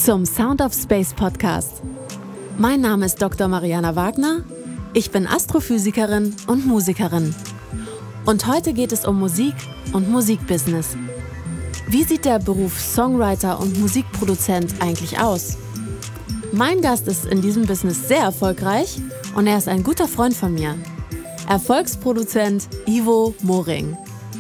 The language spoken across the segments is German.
zum Sound of Space Podcast. Mein Name ist Dr. Mariana Wagner, ich bin Astrophysikerin und Musikerin. Und heute geht es um Musik und Musikbusiness. Wie sieht der Beruf Songwriter und Musikproduzent eigentlich aus? Mein Gast ist in diesem Business sehr erfolgreich und er ist ein guter Freund von mir. Erfolgsproduzent Ivo Moring.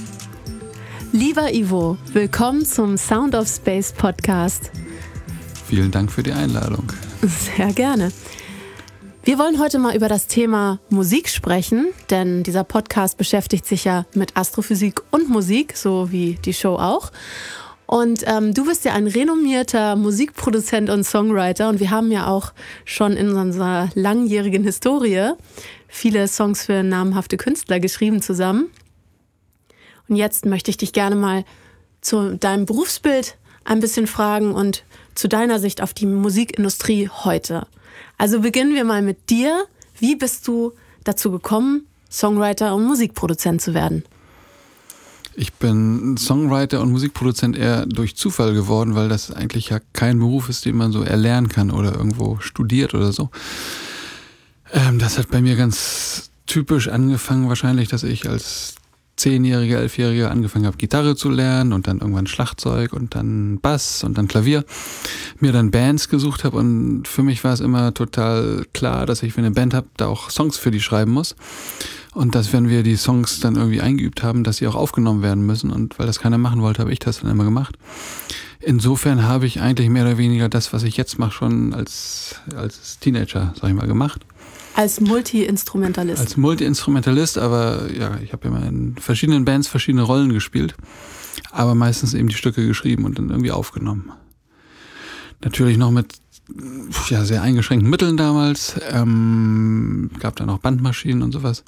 Lieber Ivo, willkommen zum Sound of Space Podcast. Vielen Dank für die Einladung. Sehr gerne. Wir wollen heute mal über das Thema Musik sprechen, denn dieser Podcast beschäftigt sich ja mit Astrophysik und Musik, so wie die Show auch. Und du bist ja ein renommierter Musikproduzent und Songwriter und wir haben ja auch schon in unserer langjährigen Historie viele Songs für namhafte Künstler geschrieben zusammen. Und jetzt möchte ich dich gerne mal zu deinem Berufsbild ein bisschen fragen und zu deiner Sicht auf die Musikindustrie heute. Also beginnen wir mal mit dir. Wie bist du dazu gekommen, Songwriter und Musikproduzent zu werden? Ich bin Songwriter und Musikproduzent eher durch Zufall geworden, weil das eigentlich ja kein Beruf ist, den man so erlernen kann oder irgendwo studiert oder so. Das hat bei mir ganz typisch angefangen wahrscheinlich, dass ich als 10-Jähriger, 11-Jähriger angefangen habe, Gitarre zu lernen und dann irgendwann Schlagzeug und dann Bass und dann Klavier. Mir dann Bands gesucht habe und für mich war es immer total klar, dass ich, wenn ich eine Band habe, da auch Songs für die schreiben muss. Und dass, wenn wir die Songs dann irgendwie eingeübt haben, dass sie auch aufgenommen werden müssen. Und weil das keiner machen wollte, habe ich das dann immer gemacht. Insofern habe ich eigentlich mehr oder weniger das, was ich jetzt mache, schon als Teenager, sag ich mal, gemacht. Als Multi-Instrumentalist. Als Multi-Instrumentalist, aber ja, ich habe immer in verschiedenen Bands verschiedene Rollen gespielt, aber meistens eben die Stücke geschrieben und dann irgendwie aufgenommen. Natürlich noch mit sehr eingeschränkten Mitteln damals, gab da noch Bandmaschinen und sowas.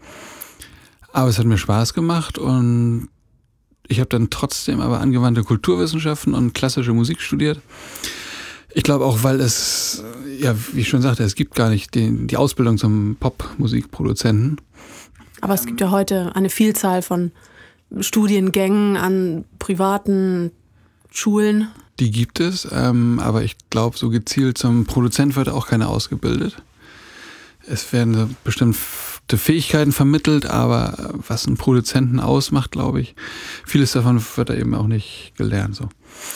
Aber es hat mir Spaß gemacht und ich habe dann trotzdem aber angewandte Kulturwissenschaften und klassische Musik studiert. Ich glaube auch, weil es, ja, wie ich schon sagte, es gibt gar nicht die Ausbildung zum Popmusikproduzenten. Aber es gibt ja heute eine Vielzahl von Studiengängen an privaten Schulen. Die gibt es, aber ich glaube, so gezielt zum Produzent wird auch keiner ausgebildet. Es werden so bestimmte Fähigkeiten vermittelt, aber was einen Produzenten ausmacht, glaube ich, vieles davon wird da eben auch nicht gelernt. So.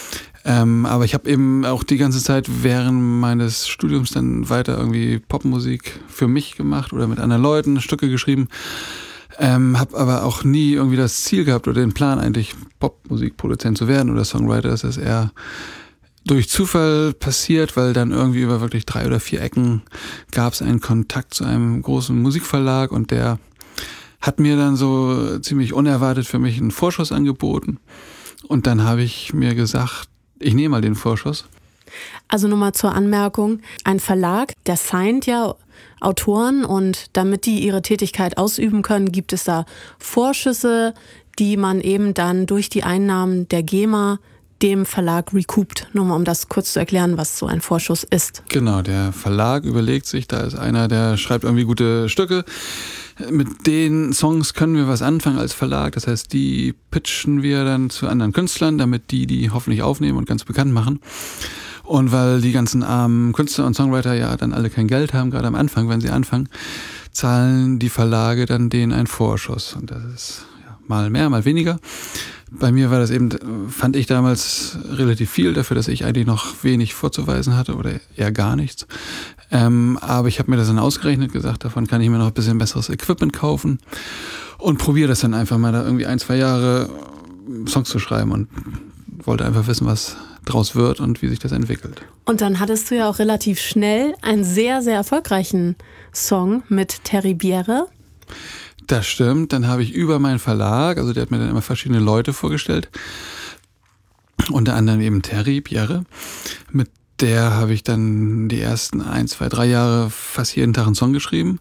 Aber ich habe eben auch die ganze Zeit während meines Studiums dann weiter irgendwie Popmusik für mich gemacht oder mit anderen Leuten Stücke geschrieben. Habe aber auch nie irgendwie das Ziel gehabt oder den Plan eigentlich Popmusikproduzent zu werden oder Songwriter. Das ist eher durch Zufall passiert, weil dann irgendwie über wirklich 3 oder 4 Ecken gab es einen Kontakt zu einem großen Musikverlag und der hat mir dann so ziemlich unerwartet für mich einen Vorschuss angeboten. Und dann habe ich mir gesagt, ich nehme mal den Vorschuss. Also nur mal zur Anmerkung, ein Verlag, der signed ja Autoren und damit die ihre Tätigkeit ausüben können, gibt es da Vorschüsse, die man eben dann durch die Einnahmen der GEMA dem Verlag recoupt. Nur mal um das kurz zu erklären, was so ein Vorschuss ist. Genau, der Verlag überlegt sich, da ist einer, der schreibt irgendwie gute Stücke. Mit den Songs können wir was anfangen als Verlag. Das heißt, die pitchen wir dann zu anderen Künstlern, damit die hoffentlich aufnehmen und ganz bekannt machen. Und weil die ganzen armen Künstler und Songwriter ja dann alle kein Geld haben, gerade am Anfang, wenn sie anfangen, zahlen die Verlage dann denen einen Vorschuss. Und das ist ja, mal mehr, mal weniger. Bei mir war das eben, fand ich damals relativ viel dafür, dass ich eigentlich noch wenig vorzuweisen hatte oder eher gar nichts. Aber ich habe mir das dann ausgerechnet, gesagt, davon kann ich mir noch ein bisschen besseres Equipment kaufen und probiere das dann einfach mal da irgendwie 1-2 Jahre Songs zu schreiben und wollte einfach wissen, was draus wird und wie sich das entwickelt. Und dann hattest du ja auch relativ schnell einen sehr, sehr erfolgreichen Song mit Terry Bjerre. Das stimmt, dann habe ich über meinen Verlag, also der hat mir dann immer verschiedene Leute vorgestellt, unter anderem eben Terry Bjerre, mit der habe ich dann die ersten 1, 2, 3 Jahre fast jeden Tag einen Song geschrieben.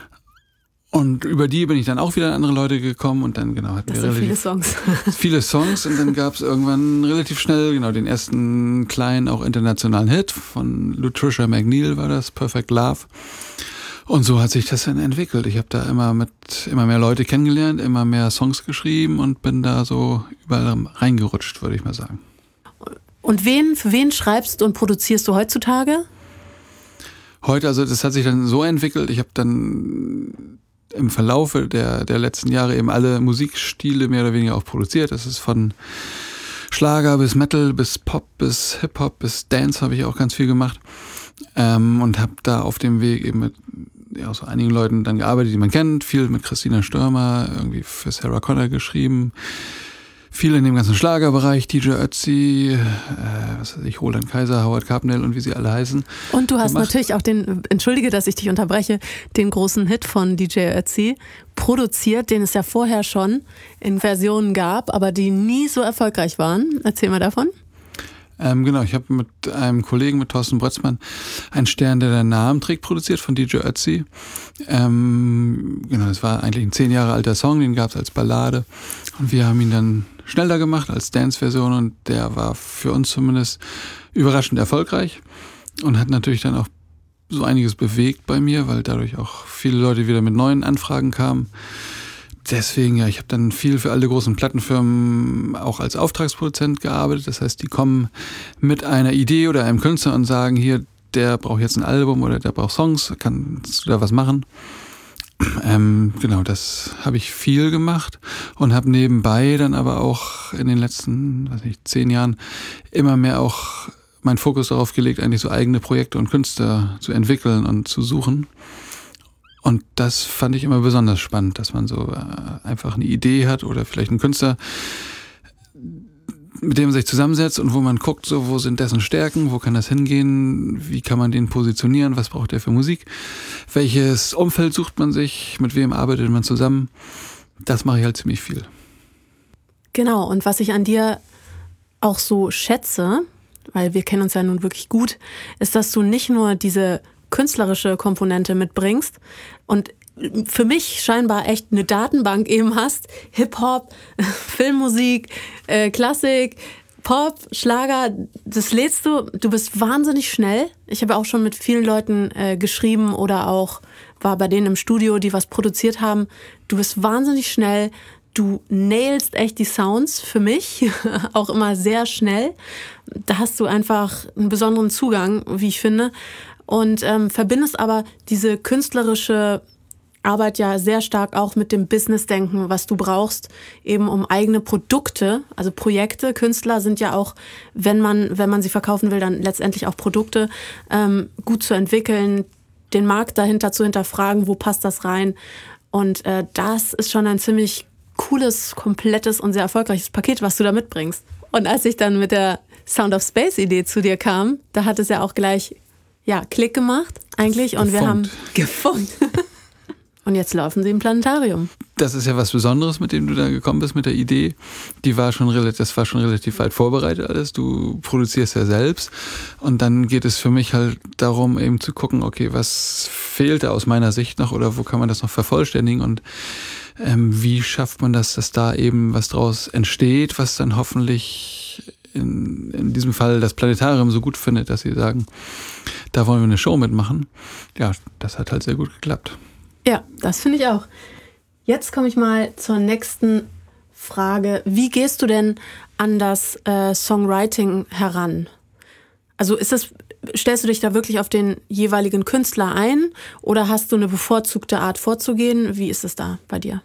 Und über die bin ich dann auch wieder an andere Leute gekommen und dann hatten wir relativ viele Songs und dann gab es irgendwann relativ schnell den ersten kleinen, auch internationalen Hit von Lutricia McNeil war das, Perfect Love. Und so hat sich das dann entwickelt. Ich habe da immer mehr Leute kennengelernt, immer mehr Songs geschrieben und bin da so überall reingerutscht, würde ich mal sagen. Und für wen schreibst und produzierst du heutzutage? Heute, also das hat sich dann so entwickelt, ich habe dann im Verlaufe der letzten Jahre eben alle Musikstile mehr oder weniger auch produziert. Das ist von Schlager bis Metal, bis Pop, bis Hip-Hop, bis Dance habe ich auch ganz viel gemacht. Und habe da auf dem Weg eben mit so einigen Leuten dann gearbeitet, die man kennt. Viel mit Christina Stürmer, irgendwie für Sarah Connor geschrieben. Viel in dem ganzen Schlagerbereich, DJ Ötzi, Roland Kaiser, Howard Carpendale und wie sie alle heißen. Und du hast natürlich auch entschuldige, dass ich dich unterbreche, den großen Hit von DJ Ötzi produziert, den es ja vorher schon in Versionen gab, aber die nie so erfolgreich waren. Erzähl mal davon. Genau, ich habe mit einem Kollegen, mit Thorsten Brötzmann, einen Stern, der den Namen trägt, produziert von DJ Ötzi. Genau, das war eigentlich ein 10 Jahre alter Song, den gab es als Ballade. Und wir haben ihn dann schneller gemacht als Dance-Version und der war für uns zumindest überraschend erfolgreich und hat natürlich dann auch so einiges bewegt bei mir, weil dadurch auch viele Leute wieder mit neuen Anfragen kamen. Deswegen, ja, ich habe dann viel für alle großen Plattenfirmen auch als Auftragsproduzent gearbeitet. Das heißt, die kommen mit einer Idee oder einem Künstler und sagen, hier, der braucht jetzt ein Album oder der braucht Songs, kannst du da was machen? Genau, das habe ich viel gemacht und habe nebenbei dann aber auch in den letzten, 10 Jahren immer mehr auch meinen Fokus darauf gelegt, eigentlich so eigene Projekte und Künstler zu entwickeln und zu suchen. Und das fand ich immer besonders spannend, dass man so einfach eine Idee hat oder vielleicht einen Künstler, mit dem man sich zusammensetzt und wo man guckt, so wo sind dessen Stärken, wo kann das hingehen, wie kann man den positionieren, was braucht der für Musik, welches Umfeld sucht man sich, mit wem arbeitet man zusammen. Das mache ich halt ziemlich viel. Genau, und was ich an dir auch so schätze, weil wir kennen uns ja nun wirklich gut, ist, dass du nicht nur diese künstlerische Komponente mitbringst und für mich scheinbar echt eine Datenbank eben hast. Hip-Hop, Filmmusik, Klassik, Pop, Schlager, das lädst du. Du bist wahnsinnig schnell. Ich habe auch schon mit vielen Leuten geschrieben oder auch war bei denen im Studio, die was produziert haben. Du bist wahnsinnig schnell. Du nailst echt die Sounds für mich, auch immer sehr schnell. Da hast du einfach einen besonderen Zugang, wie ich finde. Und verbindest aber diese künstlerische Arbeit ja sehr stark auch mit dem Business-Denken, was du brauchst, eben um eigene Produkte, also Projekte. Künstler sind ja auch, wenn man sie verkaufen will, dann letztendlich auch Produkte gut zu entwickeln, den Markt dahinter zu hinterfragen, wo passt das rein. Und das ist schon ein ziemlich cooles, komplettes und sehr erfolgreiches Paket, was du da mitbringst. Und als ich dann mit der Sound of Space-Idee zu dir kam, da hat es ja auch gleich Klick gemacht eigentlich und wir haben gefunkt. Und jetzt laufen sie im Planetarium. Das ist ja was Besonderes, mit dem du da gekommen bist, mit der Idee. Das war schon relativ weit vorbereitet alles. Du produzierst ja selbst. Und dann geht es für mich halt darum, eben zu gucken, okay, was fehlt da aus meiner Sicht noch oder wo kann man das noch vervollständigen und wie schafft man das, dass da eben was draus entsteht, was dann hoffentlich in diesem Fall das Planetarium so gut findet, dass sie sagen, da wollen wir eine Show mitmachen. Ja, das hat halt sehr gut geklappt. Ja, das finde ich auch. Jetzt komme ich mal zur nächsten Frage. Wie gehst du denn an das Songwriting heran? Also stellst du dich da wirklich auf den jeweiligen Künstler ein oder hast du eine bevorzugte Art vorzugehen? Wie ist es da bei dir?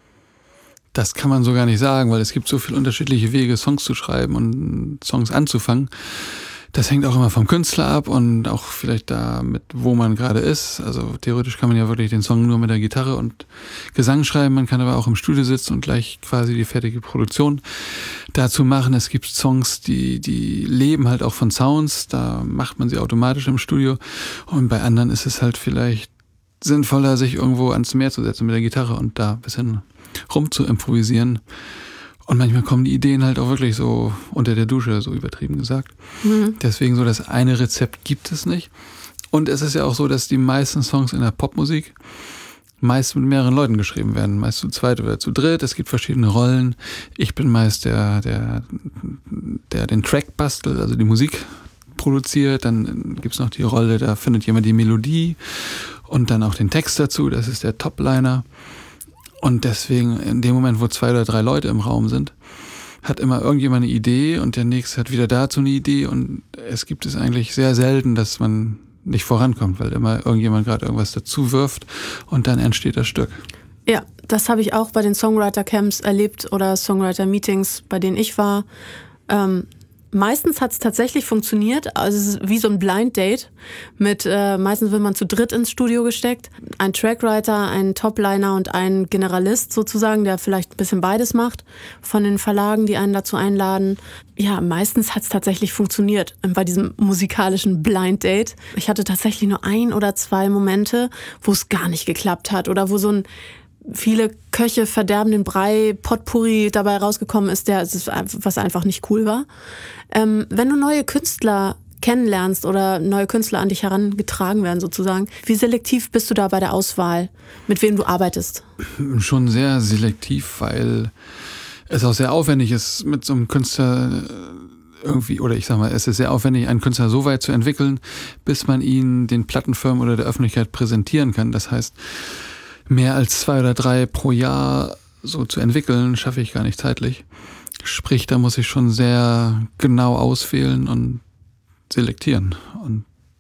Das kann man so gar nicht sagen, weil es gibt so viele unterschiedliche Wege, Songs zu schreiben und Songs anzufangen. Das hängt auch immer vom Künstler ab und auch vielleicht damit, wo man gerade ist. Also theoretisch kann man ja wirklich den Song nur mit der Gitarre und Gesang schreiben. Man kann aber auch im Studio sitzen und gleich quasi die fertige Produktion dazu machen. Es gibt Songs, die leben halt auch von Sounds. Da macht man sie automatisch im Studio. Und bei anderen ist es halt vielleicht sinnvoller, sich irgendwo ans Meer zu setzen mit der Gitarre und da ein bisschen rum zu improvisieren. Und manchmal kommen die Ideen halt auch wirklich so unter der Dusche, so übertrieben gesagt. Mhm. Deswegen so das eine Rezept gibt es nicht. Und es ist ja auch so, dass die meisten Songs in der Popmusik meist mit mehreren Leuten geschrieben werden. Meist zu zweit oder zu dritt. Es gibt verschiedene Rollen. Ich bin meist der den Track bastelt, also die Musik produziert. Dann gibt's noch die Rolle, da findet jemand die Melodie und dann auch den Text dazu. Das ist der Topliner. Und deswegen, in dem Moment, wo 2 oder 3 Leute im Raum sind, hat immer irgendjemand eine Idee und der nächste hat wieder dazu eine Idee und es gibt es eigentlich sehr selten, dass man nicht vorankommt, weil immer irgendjemand gerade irgendwas dazu wirft und dann entsteht das Stück. Ja, das habe ich auch bei den Songwriter-Camps erlebt oder Songwriter-Meetings, bei denen ich war. Meistens hat es tatsächlich funktioniert. Also es ist wie so ein Blind Date. Meistens wird man zu dritt ins Studio gesteckt. Ein Trackwriter, ein Topliner und ein Generalist sozusagen, der vielleicht ein bisschen beides macht von den Verlagen, die einen dazu einladen. Ja, meistens hat es tatsächlich funktioniert bei diesem musikalischen Blind Date. Ich hatte tatsächlich nur 1 oder 2 Momente, wo es gar nicht geklappt hat oder wo so ein viele Köche verderben den Brei, Potpourri dabei rausgekommen ist, was einfach nicht cool war. Wenn du neue Künstler kennenlernst oder neue Künstler an dich herangetragen werden sozusagen, wie selektiv bist du da bei der Auswahl, mit wem du arbeitest? Schon sehr selektiv, weil es auch sehr aufwendig ist, mit so einem Künstler irgendwie, oder ich sag mal, es ist sehr aufwendig, einen Künstler so weit zu entwickeln, bis man ihn den Plattenfirmen oder der Öffentlichkeit präsentieren kann. Das heißt, mehr als 2 oder 3 pro Jahr so zu entwickeln, schaffe ich gar nicht zeitlich. Sprich, da muss ich schon sehr genau auswählen und selektieren. Und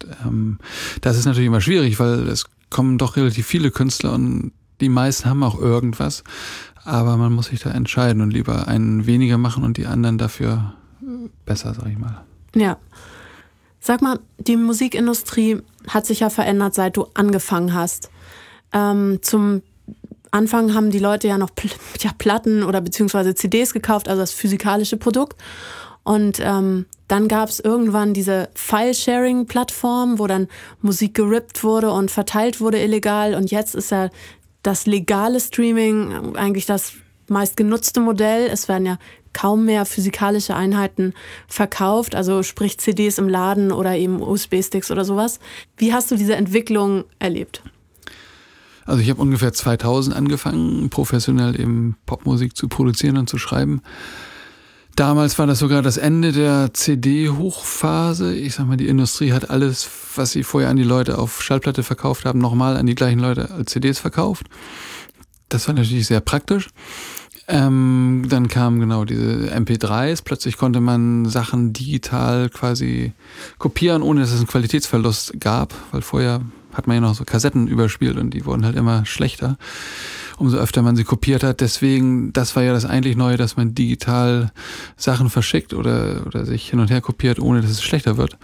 das ist natürlich immer schwierig, weil es kommen doch relativ viele Künstler und die meisten haben auch irgendwas. Aber man muss sich da entscheiden und lieber einen weniger machen und die anderen dafür besser, sag ich mal. Ja. Sag mal, die Musikindustrie hat sich ja verändert, seit du angefangen hast. Zum Anfang haben die Leute ja noch Platten oder beziehungsweise CDs gekauft, also das physikalische Produkt. Und dann gab es irgendwann diese File-Sharing-Plattform, wo dann Musik gerippt wurde und verteilt wurde illegal. Und jetzt ist ja das legale Streaming eigentlich das meistgenutzte Modell. Es werden ja kaum mehr physikalische Einheiten verkauft, also sprich CDs im Laden oder eben USB-Sticks oder sowas. Wie hast du diese Entwicklung erlebt? Also ich habe ungefähr 2000 angefangen, professionell eben Popmusik zu produzieren und zu schreiben. Damals war das sogar das Ende der CD-Hochphase. Ich sag mal, die Industrie hat alles, was sie vorher an die Leute auf Schallplatte verkauft haben, nochmal an die gleichen Leute als CDs verkauft. Das war natürlich sehr praktisch. Dann kamen genau diese MP3s. Plötzlich konnte man Sachen digital quasi kopieren, ohne dass es einen Qualitätsverlust gab, weil vorher hat man ja noch so Kassetten überspielt und die wurden halt immer schlechter, umso öfter man sie kopiert hat. Deswegen, das war ja das eigentlich Neue, dass man digital Sachen verschickt oder sich hin und her kopiert, ohne dass es schlechter wird.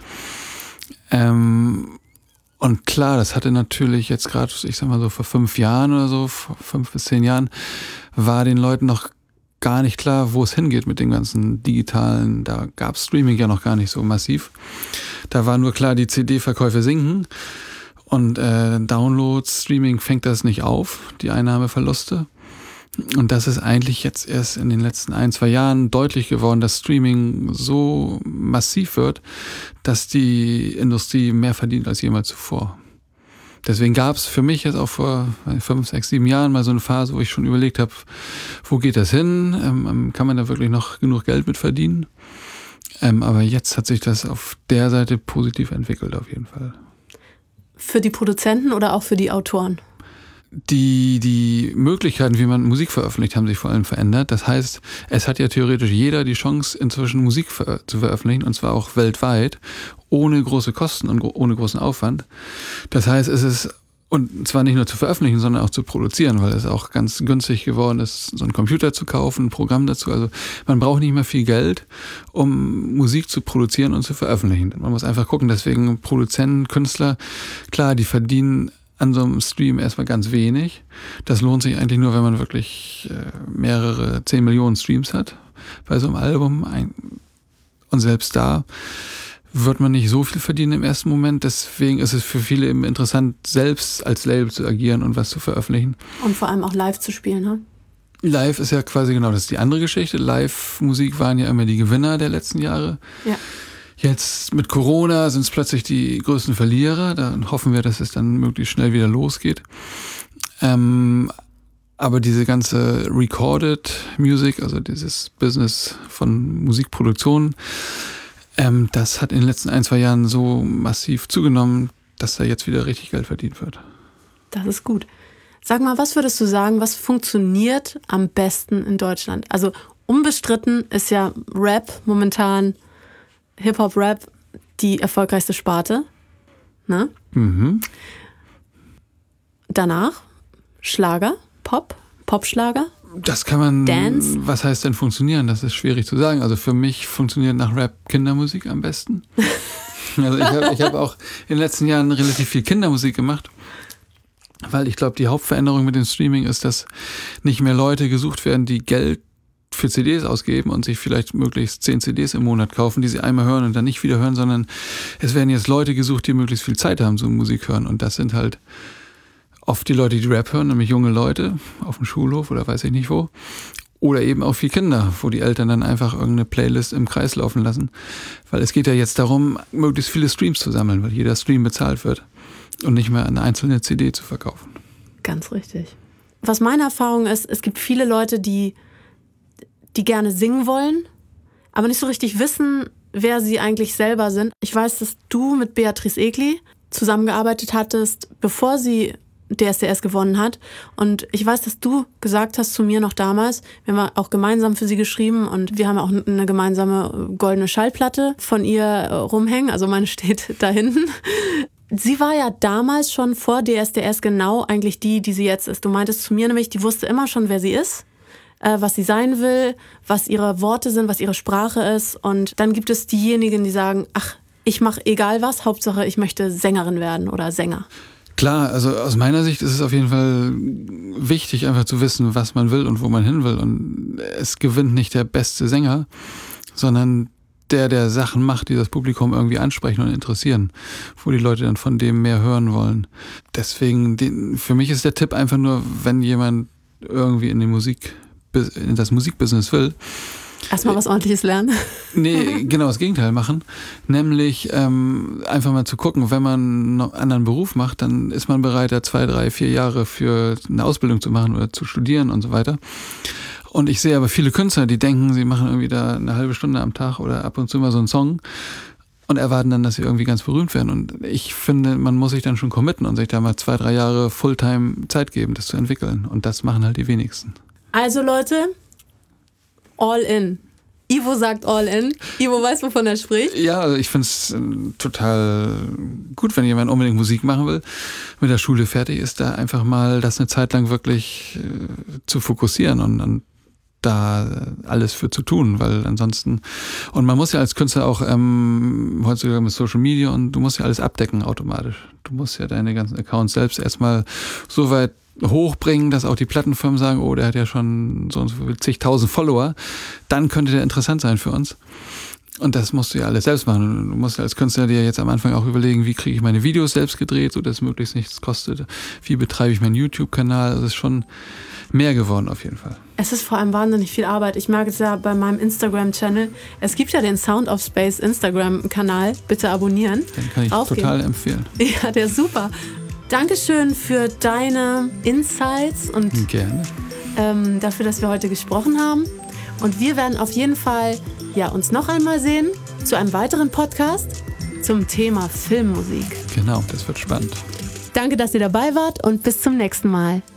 Und klar, das hatte natürlich jetzt gerade, ich sag mal so vor 5 Jahren oder so, vor 5 bis 10 Jahren, war den Leuten noch gar nicht klar, wo es hingeht mit dem ganzen Digitalen. Da gab es Streaming ja noch gar nicht so massiv. Da war nur klar, die CD-Verkäufe sinken. Und Downloads, Streaming fängt das nicht auf, die Einnahmeverluste. Und das ist eigentlich jetzt erst in den letzten 1, 2 Jahren deutlich geworden, dass Streaming so massiv wird, dass die Industrie mehr verdient als jemals zuvor. Deswegen gab es für mich jetzt auch vor 5, 6, 7 Jahren mal so eine Phase, wo ich schon überlegt habe, wo geht das hin? Kann man da wirklich noch genug Geld mit verdienen? Aber jetzt hat sich das auf der Seite positiv entwickelt auf jeden Fall. Für die Produzenten oder auch für die Autoren? Die Möglichkeiten, wie man Musik veröffentlicht, haben sich vor allem verändert. Das heißt, es hat ja theoretisch jeder die Chance, inzwischen Musik zu veröffentlichen, und zwar auch weltweit, ohne große Kosten und ohne großen Aufwand. Das heißt, es ist, und zwar nicht nur zu veröffentlichen, sondern auch zu produzieren, weil es auch ganz günstig geworden ist, so einen Computer zu kaufen, ein Programm dazu. Also man braucht nicht mehr viel Geld, um Musik zu produzieren und zu veröffentlichen. Man muss einfach gucken, deswegen Produzenten, Künstler, klar, die verdienen an so einem Stream erstmal ganz wenig. Das lohnt sich eigentlich nur, wenn man wirklich mehrere 10 Millionen Streams hat bei so einem Album. Und selbst da wird man nicht so viel verdienen im ersten Moment. Deswegen ist es für viele eben interessant, selbst als Label zu agieren und was zu veröffentlichen. Und vor allem auch live zu spielen, ne? Live ist ja quasi genau, das ist die andere Geschichte. Live-Musik waren ja immer die Gewinner der letzten Jahre. Ja. Jetzt mit Corona sind es plötzlich die größten Verlierer. Dann hoffen wir, dass es dann möglichst schnell wieder losgeht. Aber diese ganze Recorded Music, also dieses Business von Musikproduktion, das hat in den letzten 1, 2 Jahren so massiv zugenommen, dass da jetzt wieder richtig Geld verdient wird. Das ist gut. Sag mal, was würdest du sagen, was funktioniert am besten in Deutschland? Also unbestritten ist ja Rap momentan, Hip-Hop-Rap, die erfolgreichste Sparte. Ne? Mhm. Danach Schlager, Popschlager. Das kann man, Dance? Was heißt denn funktionieren? Das ist schwierig zu sagen. Also für mich funktioniert nach Rap Kindermusik am besten. Also ich hab auch in den letzten Jahren relativ viel Kindermusik gemacht, weil ich glaube, die Hauptveränderung mit dem Streaming ist, dass nicht mehr Leute gesucht werden, die Geld für CDs ausgeben und sich vielleicht möglichst 10 CDs im Monat kaufen, die sie einmal hören und dann nicht wieder hören, sondern es werden jetzt Leute gesucht, die möglichst viel Zeit haben zum Musik hören. Und das sind halt oft die Leute, die Rap hören, nämlich junge Leute auf dem Schulhof oder weiß ich nicht wo. Oder eben auch viel Kinder, wo die Eltern dann einfach irgendeine Playlist im Kreis laufen lassen. Weil es geht ja jetzt darum, möglichst viele Streams zu sammeln, weil jeder Stream bezahlt wird und nicht mehr eine einzelne CD zu verkaufen. Ganz richtig. Was meine Erfahrung ist, es gibt viele Leute, die gerne singen wollen, aber nicht so richtig wissen, wer sie eigentlich selber sind. Ich weiß, dass du mit Beatrice Egli zusammengearbeitet hattest, bevor sie DSDS gewonnen hat. Und ich weiß, dass du gesagt hast zu mir noch damals, wir haben auch gemeinsam für sie geschrieben und wir haben auch eine gemeinsame goldene Schallplatte von ihr rumhängen, also meine steht da hinten. Sie war ja damals schon vor DSDS genau eigentlich die sie jetzt ist. Du meintest zu mir nämlich, die wusste immer schon, wer sie ist, was sie sein will, was ihre Worte sind, was ihre Sprache ist. Und dann gibt es diejenigen, die sagen, ach, ich mache egal was, Hauptsache ich möchte Sängerin werden oder Sänger. Klar, also aus meiner Sicht ist es auf jeden Fall wichtig, einfach zu wissen, was man will und wo man hin will. Und es gewinnt nicht der beste Sänger, sondern der Sachen macht, die das Publikum irgendwie ansprechen und interessieren, wo die Leute dann von dem mehr hören wollen. Deswegen, für mich ist der Tipp einfach nur, wenn jemand irgendwie in das Musikbusiness will, erstmal was Ordentliches lernen. Nee, genau das Gegenteil machen. Nämlich einfach mal zu gucken, wenn man einen anderen Beruf macht, dann ist man bereit, da 2, 3, 4 Jahre für eine Ausbildung zu machen oder zu studieren und so weiter. Und ich sehe aber viele Künstler, die denken, sie machen irgendwie da eine halbe Stunde am Tag oder ab und zu mal so einen Song und erwarten dann, dass sie irgendwie ganz berühmt werden. Und ich finde, man muss sich dann schon committen und sich da mal 2, 3 Jahre Fulltime Zeit geben, das zu entwickeln. Und das machen halt die wenigsten. Also Leute, all in. Ivo sagt all in. Ivo weiß, wovon er spricht. Ja, also ich finde es total gut, wenn jemand unbedingt Musik machen will, mit der Schule fertig ist, da einfach mal das eine Zeit lang wirklich zu fokussieren und da alles für zu tun, weil ansonsten, und man muss ja als Künstler auch heutzutage mit Social Media und du musst ja alles abdecken automatisch. Du musst ja deine ganzen Accounts selbst erstmal so weit hochbringen, dass auch die Plattenfirmen sagen, oh, der hat ja schon so und so zigtausend Follower, dann könnte der interessant sein für uns. Und das musst du ja alles selbst machen. Du musst ja als Künstler dir jetzt am Anfang auch überlegen, wie kriege ich meine Videos selbst gedreht, sodass möglichst nichts kostet. Wie betreibe ich meinen YouTube-Kanal? Das ist schon mehr geworden auf jeden Fall. Es ist vor allem wahnsinnig viel Arbeit. Ich merke es ja bei meinem Instagram-Channel. Es gibt ja den Sound of Space Instagram-Kanal. Bitte abonnieren. Den kann ich total empfehlen. Ja, der ist super. Dankeschön für deine Insights und gerne. Dafür, dass wir heute gesprochen haben. Und wir werden auf jeden Fall uns noch einmal sehen zu einem weiteren Podcast zum Thema Filmmusik. Genau, das wird spannend. Danke, dass ihr dabei wart und bis zum nächsten Mal.